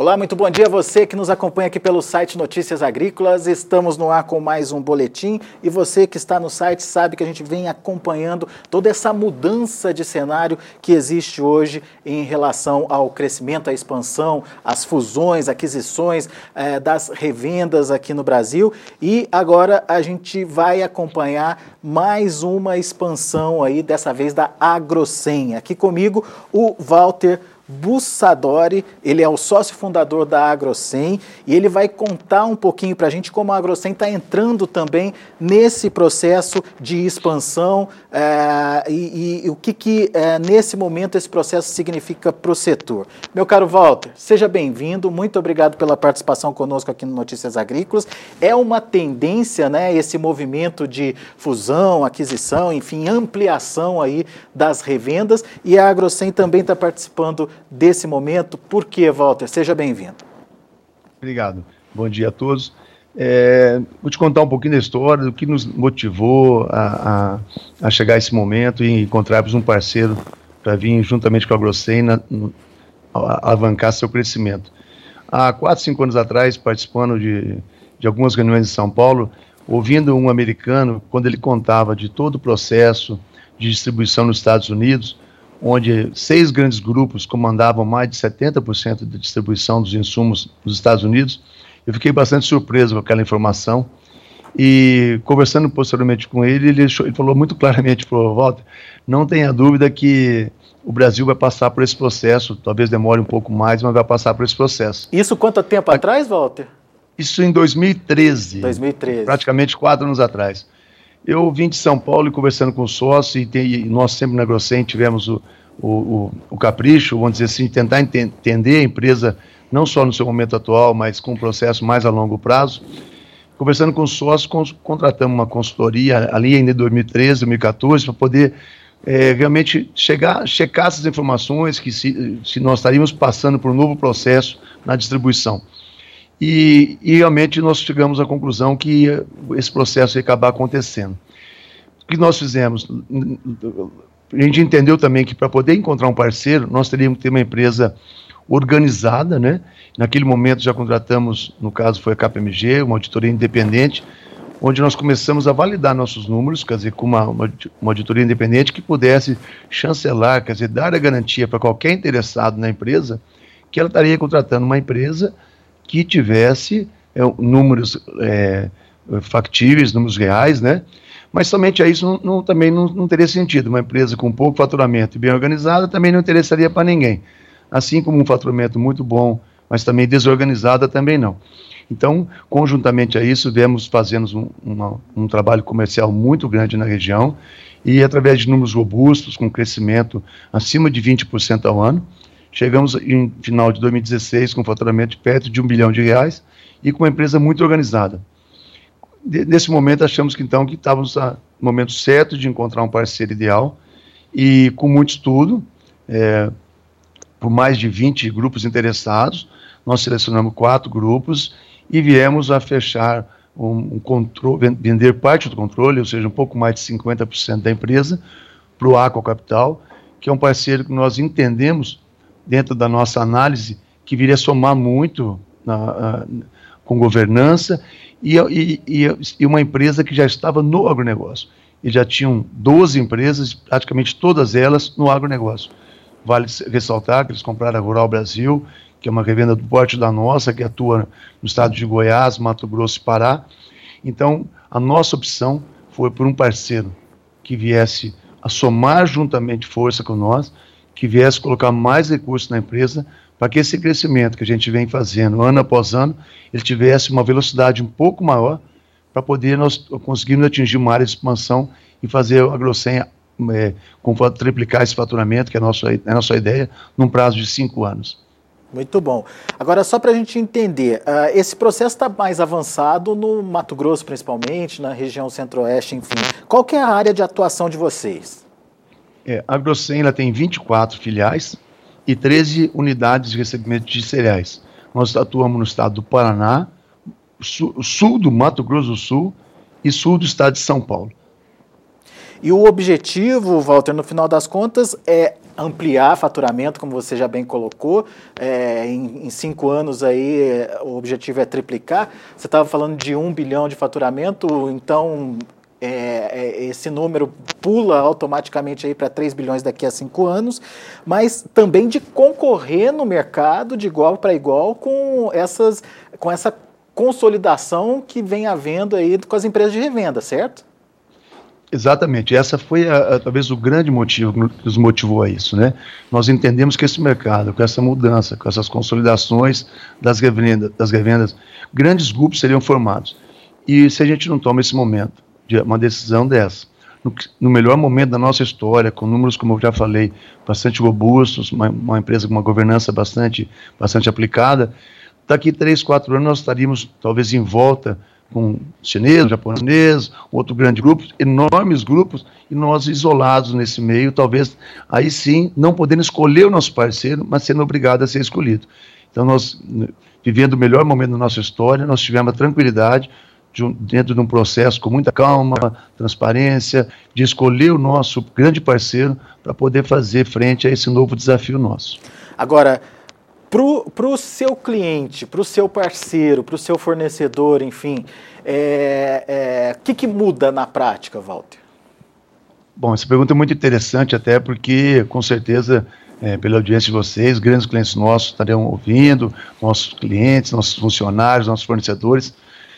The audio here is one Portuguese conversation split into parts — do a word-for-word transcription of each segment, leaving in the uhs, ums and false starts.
Olá, muito bom dia a você que nos acompanha aqui pelo site Notícias Agrícolas. Estamos no ar com mais um boletim e você que está no site sabe que a gente vem acompanhando toda essa mudança de cenário que existe hoje em relação ao crescimento, à expansão, às fusões, aquisições eh, das revendas aqui no Brasil. E agora a gente vai acompanhar mais uma expansão aí, dessa vez da Agrocem. Aqui comigo o Walter Bussadori, ele é o sócio fundador da Agrocem e ele vai contar um pouquinho para a gente como a Agrocem está entrando também nesse processo de expansão é, e, e o que, que é, nesse momento esse processo significa para o setor. Meu caro Walter, seja bem-vindo, muito obrigado pela participação conosco aqui no Notícias Agrícolas. É uma tendência, né, esse movimento de fusão, aquisição, enfim, ampliação aí das revendas, e a Agrocem também está participando desse momento. Por quê, Walter? Seja bem-vindo. Obrigado. Bom dia a todos. É, vou te contar um pouquinho da história, do que nos motivou a, a, a chegar a esse momento e encontrarmos um parceiro para vir juntamente com a Agrocem na, no, a, alavancar seu crescimento. Há quatro, cinco anos atrás, participando de, de algumas reuniões em São Paulo, ouvindo um americano, quando ele contava de todo o processo de distribuição nos Estados Unidos, onde seis grandes grupos comandavam mais de setenta por cento da distribuição dos insumos nos Estados Unidos. Eu fiquei bastante surpreso com aquela informação e, conversando posteriormente com ele, ele, ele falou muito claramente para o Walter, não tenha dúvida que o Brasil vai passar por esse processo, talvez demore um pouco mais, mas vai passar por esse processo. Isso quanto tempo atrás, Walter? Isso em dois mil e treze, dois mil e treze. Praticamente quatro anos atrás. Eu vim de São Paulo e conversando com o sócio, e, tem, e nós sempre na Agrocem tivemos o, o, o, o capricho, vamos dizer assim, tentar ente entender a empresa, não só no seu momento atual, mas com um processo mais a longo prazo. Conversando com o sócio, cons contratamos uma consultoria ali ainda em dois mil e treze, dois mil e quatorze, para poder é, realmente chegar, checar essas informações, que se, se nós estaríamos passando por um novo processo na distribuição. E, e realmente nós chegamos à conclusão que esse processo ia acabar acontecendo. O que nós fizemos? A gente entendeu também que para poder encontrar um parceiro, nós teríamos que ter uma empresa organizada, né? Naquele momento já contratamos, no caso foi a K P M G, uma auditoria independente, onde nós começamos a validar nossos números, quer dizer, com uma, uma, uma auditoria independente que pudesse chancelar, quer dizer, dar a garantia para qualquer interessado na empresa, que ela estaria contratando uma empresa que tivesse é, números é, factíveis, números reais, né? Mas somente a isso não, não, também não, não teria sentido. Uma empresa com pouco faturamento e bem organizada também não interessaria para ninguém. Assim como um faturamento muito bom, mas também desorganizada, também não. Então, conjuntamente a isso, viemos fazendo um, uma, um trabalho comercial muito grande na região e através de números robustos, com crescimento acima de vinte por cento ao ano, chegamos em final de dois mil e dezesseis com um faturamento de perto de um bilhão de reais e com uma empresa muito organizada. De, nesse momento achamos que então que estávamos no momento certo de encontrar um parceiro ideal e com muito estudo, é, por mais de vinte grupos interessados, nós selecionamos quatro grupos e viemos a fechar um, um controle, vender parte do controle, ou seja, um pouco mais de cinquenta por cento da empresa para o Aqua Capital, que é um parceiro que nós entendemos dentro da nossa análise, que viria somar muito na, uh, com governança, e, e, e uma empresa que já estava no agronegócio. E já tinham doze empresas, praticamente todas elas no agronegócio. Vale ressaltar que eles compraram a Rural Brasil, que é uma revenda do porte da nossa, que atua no estado de Goiás, Mato Grosso e Pará. Então, a nossa opção foi por um parceiro que viesse a somar juntamente força com nós, que viesse colocar mais recursos na empresa, para que esse crescimento que a gente vem fazendo ano após ano, ele tivesse uma velocidade um pouco maior, para poder nós conseguirmos atingir uma área de expansão e fazer a Agrocem é, triplicar esse faturamento, que é a nossa, é a nossa ideia, num prazo de cinco anos. Muito bom. Agora, só para a gente entender, uh, esse processo está mais avançado no Mato Grosso, principalmente, na região centro-oeste, enfim. Qual que é a área de atuação de vocês? É, a Agrocem ela tem vinte e quatro filiais e treze unidades de recebimento de cereais. Nós atuamos no estado do Paraná, sul, sul do Mato Grosso do Sul e sul do estado de São Paulo. E o objetivo, Walter, no final das contas, é ampliar faturamento, como você já bem colocou, é, em, em cinco anos aí é, o objetivo é triplicar. Você estava falando de um bilhão de faturamento, então é, é, esse número pula automaticamente aí para três bilhões daqui a cinco anos, mas também de concorrer no mercado de igual para igual com, essas, com essa consolidação que vem havendo aí com as empresas de revenda, certo? Exatamente, essa foi a, a, talvez o grande motivo que nos motivou a isso, né? Nós entendemos que esse mercado, com essa mudança, com essas consolidações das revendas, das revendas, grandes grupos seriam formados. E se a gente não toma esse momento, de uma decisão dessa, no, no melhor momento da nossa história, com números, como eu já falei, bastante robustos, uma, uma empresa com uma governança bastante, bastante aplicada, daqui três, quatro anos nós estaríamos talvez em volta com chinês, japonês, outro grande grupo, enormes grupos, e nós isolados nesse meio, talvez, aí sim, não podendo escolher o nosso parceiro, mas sendo obrigado a ser escolhido. Então nós, vivendo o melhor momento da nossa história, nós tivemos a tranquilidade, de um, dentro de um processo com muita calma, transparência, de escolher o nosso grande parceiro para poder fazer frente a esse novo desafio nosso. Agora, para o seu cliente, para o seu parceiro, para o seu fornecedor, enfim, o é, é, que, que muda na prática, Walter? Bom, essa pergunta é muito interessante, até porque, com certeza, é, pela audiência de vocês, grandes clientes nossos estarão ouvindo, nossos clientes, nossos funcionários, nossos fornecedores.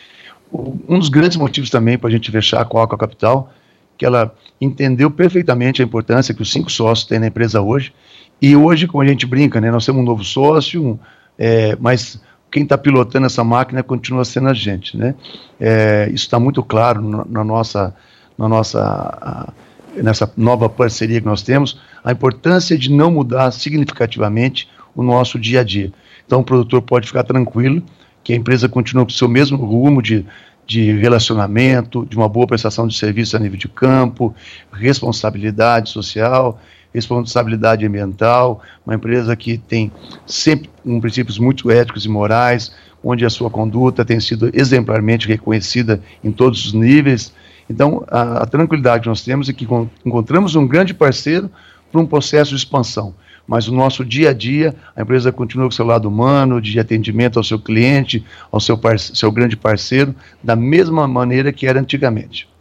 Um dos grandes motivos também para a gente fechar com a Aqua Capital, que ela entendeu perfeitamente a importância que os cinco sócios têm na empresa hoje. E hoje, como a gente brinca, né, nós temos um novo sócio, é, mas quem está pilotando essa máquina continua sendo a gente, né? É, isso está muito claro na, na nossa, na nossa, a, nessa nova parceria que nós temos, a importância de não mudar significativamente o nosso dia a dia. Então o produtor pode ficar tranquilo que a empresa continua com o seu mesmo rumo de, de relacionamento, de uma boa prestação de serviço a nível de campo, responsabilidade social, responsabilidade ambiental, uma empresa que tem sempre um, princípios muito éticos e morais, onde a sua conduta tem sido exemplarmente reconhecida em todos os níveis. Então, a, a tranquilidade que nós temos é que encontramos um grande parceiro para um processo de expansão, mas o nosso dia a dia, a empresa continua com o seu lado humano, de atendimento ao seu cliente, ao seu, parce- seu grande parceiro, da mesma maneira que era antigamente.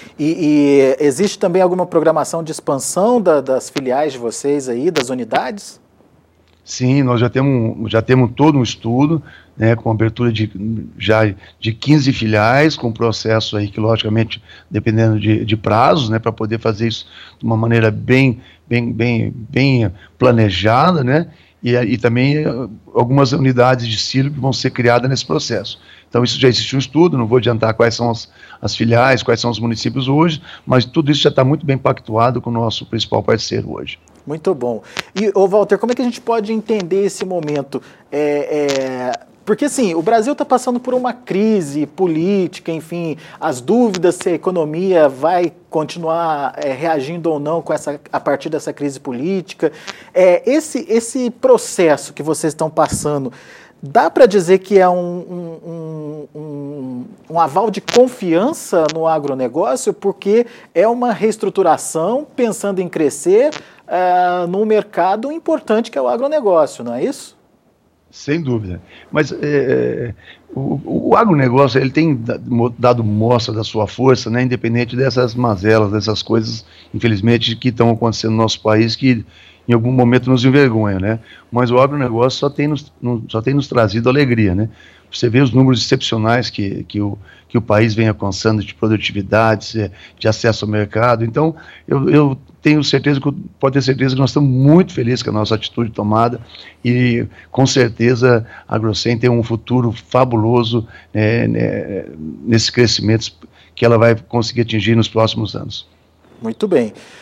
E, e existe também alguma programação de expansão da, das filiais de vocês aí, das unidades? Sim, nós já temos, já temos todo um estudo, né, com abertura de, já de quinze filiais, com processo aí que, logicamente, dependendo de, de prazos, né, para poder fazer isso de uma maneira bem, bem, bem, bem planejada, né, e, e também algumas unidades de silo que vão ser criadas nesse processo. Então, isso já existe um estudo, não vou adiantar quais são as, as filiais, quais são os municípios hoje, mas tudo isso já está muito bem pactuado com o nosso principal parceiro hoje. Muito bom. E, ô Walter, como é que a gente pode entender esse momento? É, é, porque, assim, o Brasil está passando por uma crise política, enfim, as dúvidas se a economia vai continuar é, reagindo ou não com essa, a partir dessa crise política. É, esse, esse processo que vocês estão passando, dá para dizer que é um, um, um, um aval de confiança no agronegócio, porque é uma reestruturação pensando em crescer uh, num mercado importante que é o agronegócio, não é isso? Sem dúvida. Mas é, o, o agronegócio ele tem dado mostra da sua força, né, independente dessas mazelas, dessas coisas, infelizmente, que estão acontecendo no nosso país, que em algum momento nos envergonha, né? Mas o agronegócio só tem nos, só tem nos trazido alegria, né? Você vê os números excepcionais que, que, o, que o país vem alcançando de produtividade, de acesso ao mercado. Então, eu, eu tenho certeza, que pode ter certeza que nós estamos muito felizes com a nossa atitude tomada e, com certeza, a Agrocem tem um futuro fabuloso né, né, nesses crescimentos que ela vai conseguir atingir nos próximos anos. Muito bem.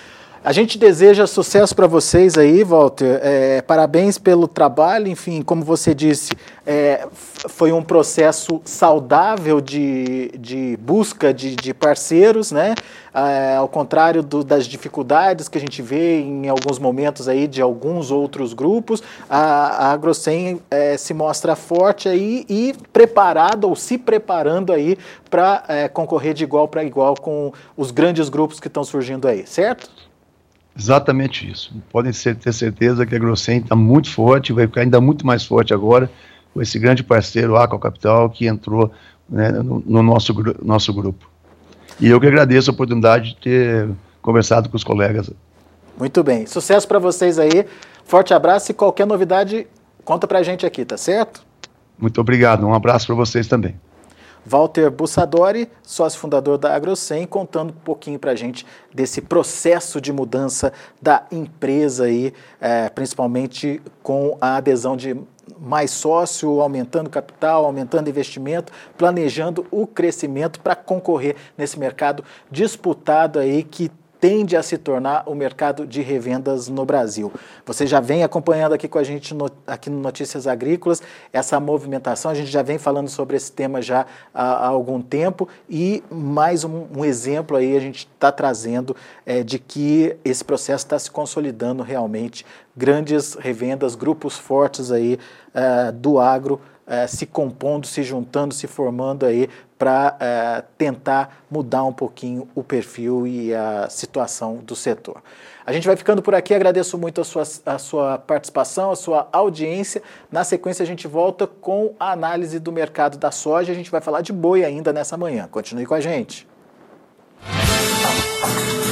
A gente deseja sucesso para vocês aí, Walter. É, parabéns pelo trabalho. Enfim, como você disse, é, foi um processo saudável de, de busca de, de parceiros, né? É, ao contrário do, das dificuldades que a gente vê em alguns momentos aí de alguns outros grupos, a, a AgroSem é, se mostra forte aí e preparada ou se preparando aí para é, concorrer de igual para igual com os grandes grupos que estão surgindo aí, certo? Exatamente isso. Podem ser, ter certeza que a AgroSem está muito forte, vai ficar ainda muito mais forte agora com esse grande parceiro, a Aqua Capital, que entrou, né, no, no nosso, nosso grupo. E eu que agradeço a oportunidade de ter conversado com os colegas. Muito bem. Sucesso para vocês aí. Forte abraço e qualquer novidade, conta para a gente aqui, tá certo? Muito obrigado. Um abraço para vocês também. Walter Bussadori, sócio fundador da AgroSem, contando um pouquinho para a gente desse processo de mudança da empresa aí, é, principalmente com a adesão de mais sócio, aumentando capital, aumentando investimento, planejando o crescimento para concorrer nesse mercado disputado aí que tende a se tornar o mercado de revendas no Brasil. Você já vem acompanhando aqui com a gente no, aqui no Notícias Agrícolas essa movimentação, a gente já vem falando sobre esse tema já há, há algum tempo e mais um, um exemplo aí a gente está trazendo é, de que esse processo está se consolidando realmente, grandes revendas, grupos fortes aí é, do agro, é, se compondo, se juntando, se formando aí para é, tentar mudar um pouquinho o perfil e a situação do setor. A gente vai ficando por aqui, agradeço muito a sua, a sua participação, a sua audiência. Na sequência a gente volta com a análise do mercado da soja, a gente vai falar de boi ainda nessa manhã. Continue com a gente.